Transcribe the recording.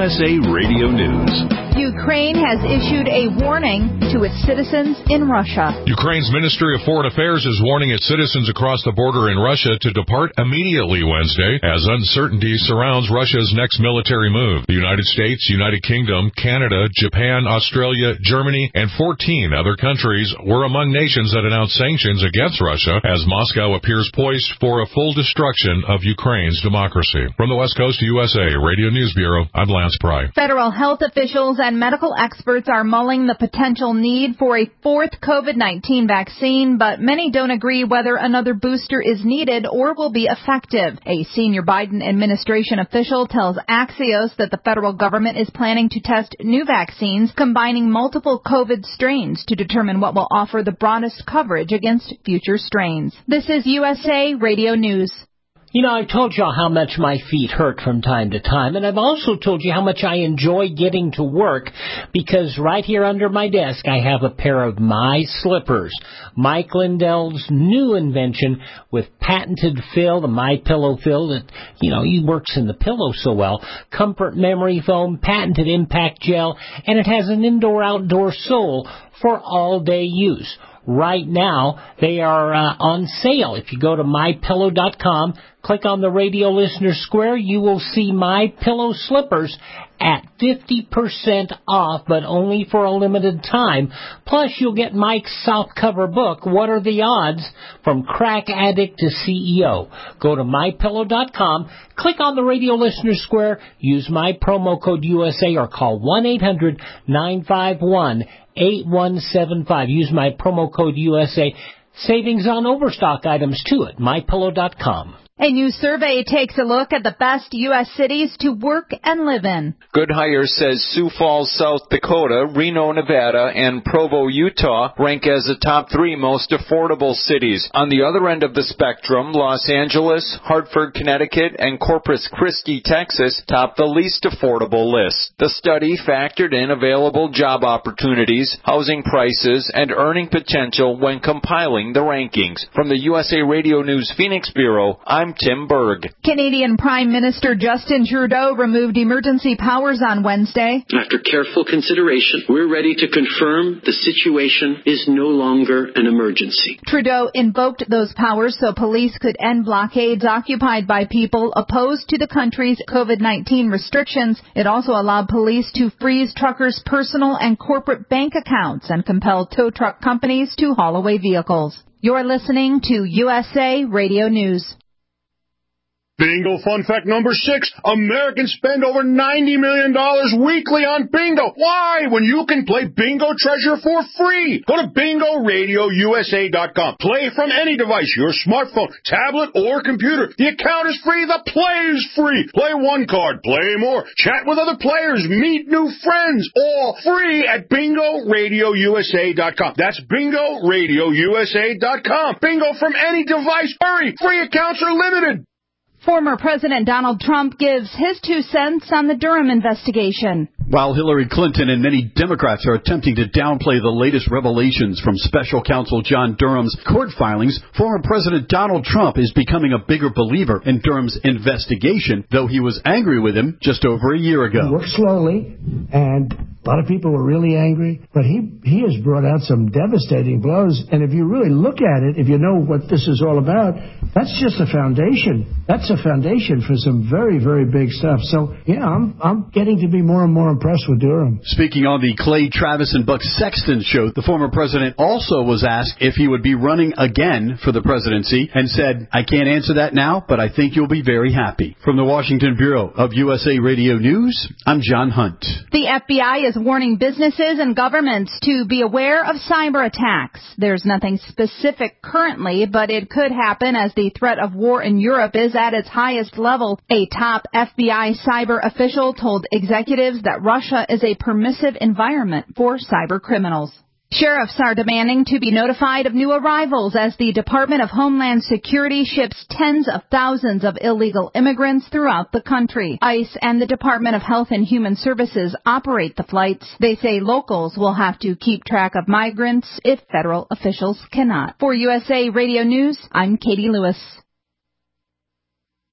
USA Radio News. Ukraine has issued a warning to its citizens in Russia. Ukraine's Ministry of Foreign Affairs is warning its citizens across the border in Russia to depart immediately Wednesday as uncertainty surrounds Russia's next military move. The United States, United Kingdom, Canada, Japan, Australia, Germany, and 14 other countries were among nations that announced sanctions against Russia as Moscow appears poised for a full destruction of Ukraine's democracy. From the West Coast to USA Radio News Bureau, I'm Lance Pry. Federal health officials and medical experts are mulling the potential need for a fourth COVID-19 vaccine, but many don't agree whether another booster is needed or will be effective. A senior Biden administration official tells Axios that the federal government is planning to test new vaccines combining multiple COVID strains to determine what will offer the broadest coverage against future strains. This is USA Radio News. You know, I've told you how much my feet hurt from time to time, and I've also told you how much I enjoy getting to work because right here under my desk I have a pair of My Slippers, Mike Lindell's new invention with patented fill, the My Pillow fill that, he works in the pillow so well, comfort memory foam, patented impact gel, and it has an indoor-outdoor sole for all-day use. Right now, they are on sale. If you go to MyPillow.com, click on the radio listener square, you will see My Pillow slippers at 50% off, but only for a limited time. Plus, you'll get Mike's softcover book, What Are the Odds? From Crack Addict to CEO. Go to MyPillow.com, click on the radio listener square, use my promo code USA, or call 1-800-951-8175. Use my promo code USA. Savings on overstock items, too, at MyPillow.com. A new survey takes a look at the best U.S. cities to work and live in. Good Hire says Sioux Falls, South Dakota, Reno, Nevada, and Provo, Utah rank as the top 3 most affordable cities. On the other end of the spectrum, Los Angeles, Hartford, Connecticut, and Corpus Christi, Texas top the least affordable list. The study factored in available job opportunities, housing prices, and earning potential when compiling the rankings. From the USA Radio News Phoenix Bureau, I'm Tim Berg. Canadian Prime Minister Justin Trudeau removed emergency powers on Wednesday. After careful consideration, we're ready to confirm the situation is no longer an emergency. Trudeau invoked those powers so police could end blockades occupied by people opposed to the country's COVID-19 restrictions. It also allowed police to freeze truckers' personal and corporate bank accounts and compel tow truck companies to haul away vehicles. You're listening to USA Radio News. Bingo fun fact number 6. Americans spend over $90 million weekly on bingo. Why? When you can play Bingo Treasure for free. Go to BingoRadioUSA.com. Play from any device, your smartphone, tablet, or computer. The account is free. The play is free. Play one card. Play more. Chat with other players. Meet new friends. All free at BingoRadioUSA.com. That's BingoRadioUSA.com. Bingo from any device. Hurry. Free accounts are limited. Former President Donald Trump gives his 2 cents on the Durham investigation. While Hillary Clinton and many Democrats are attempting to downplay the latest revelations from special counsel John Durham's court filings, former President Donald Trump is becoming a bigger believer in Durham's investigation, though he was angry with him just over a year ago. He worked slowly, and a lot of people were really angry, but he has brought out some devastating blows. And if you really look at it, if you know what this is all about, that's just a foundation. That's a foundation for some very, very big stuff. So, yeah, I'm getting to be more and more impressed with Durham. Speaking on the Clay Travis and Buck Sexton show, the former president also was asked if he would be running again for the presidency and said, I can't answer that now, but I think you'll be very happy. From the Washington Bureau of USA Radio News, I'm John Hunt. The FBI is warning businesses and governments to be aware of cyber attacks. There's nothing specific currently, but it could happen as the threat of war in Europe is at its highest level. A top FBI cyber official told executives that Russia is a permissive environment for cyber criminals. Sheriffs are demanding to be notified of new arrivals as the Department of Homeland Security ships tens of thousands of illegal immigrants throughout the country. ICE and the Department of Health and Human Services operate the flights. They say locals will have to keep track of migrants if federal officials cannot. For USA Radio News, I'm Katie Lewis.